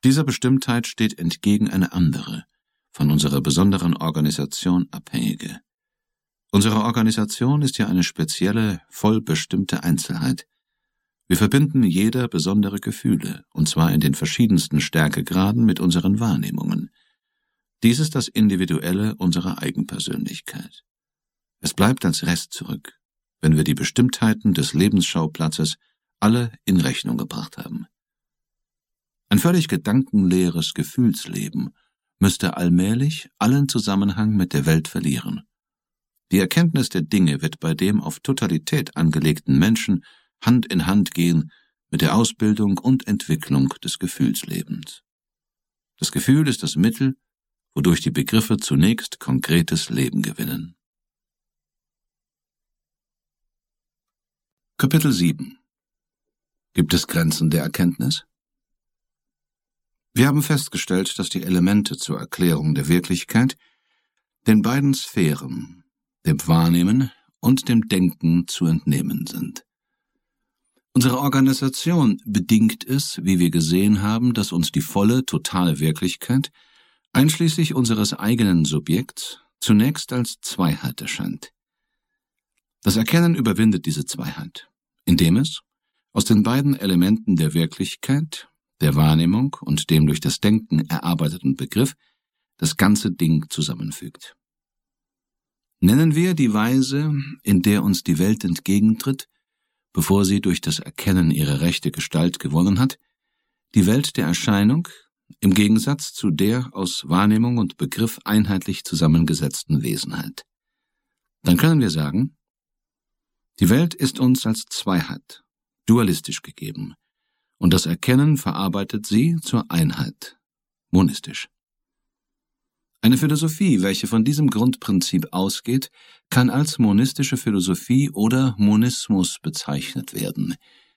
Dieser Bestimmtheit steht entgegen eine andere, von unserer besonderen Organisation abhängige. Unsere Organisation ist ja eine spezielle, vollbestimmte Einzelheit. Wir verbinden jeder besondere Gefühle, und zwar in den verschiedensten Stärkegraden mit unseren Wahrnehmungen. Dies ist das Individuelle unserer Eigenpersönlichkeit. Es bleibt als Rest zurück, wenn wir die Bestimmtheiten des Lebensschauplatzes alle in Rechnung gebracht haben. Ein völlig gedankenleeres Gefühlsleben müsste allmählich allen Zusammenhang mit der Welt verlieren. Die Erkenntnis der Dinge wird bei dem auf Totalität angelegten Menschen Hand in Hand gehen mit der Ausbildung und Entwicklung des Gefühlslebens. Das Gefühl ist das Mittel, wodurch die Begriffe zunächst konkretes Leben gewinnen. Kapitel 7. Gibt es Grenzen der Erkenntnis? Wir haben festgestellt, dass die Elemente zur Erklärung der Wirklichkeit den beiden Sphären, dem Wahrnehmen und dem Denken, zu entnehmen sind. Unsere Organisation bedingt es, wie wir gesehen haben, dass uns die volle, totale Wirklichkeit, einschließlich unseres eigenen Subjekts, zunächst als Zweiheit erscheint. Das Erkennen überwindet diese Zweiheit, indem es aus den beiden Elementen der Wirklichkeit, der Wahrnehmung und dem durch das Denken erarbeiteten Begriff das ganze Ding zusammenfügt. Nennen wir die Weise, in der uns die Welt entgegentritt, bevor sie durch das Erkennen ihre rechte Gestalt gewonnen hat, die Welt der Erscheinung im Gegensatz zu der aus Wahrnehmung und Begriff einheitlich zusammengesetzten Wesenheit. Dann können wir sagen, die Welt ist uns als Zweiheit, dualistisch gegeben, und das Erkennen verarbeitet sie zur Einheit, monistisch. Eine Philosophie, welche von diesem Grundprinzip ausgeht, kann als monistische Philosophie oder Monismus bezeichnet werden,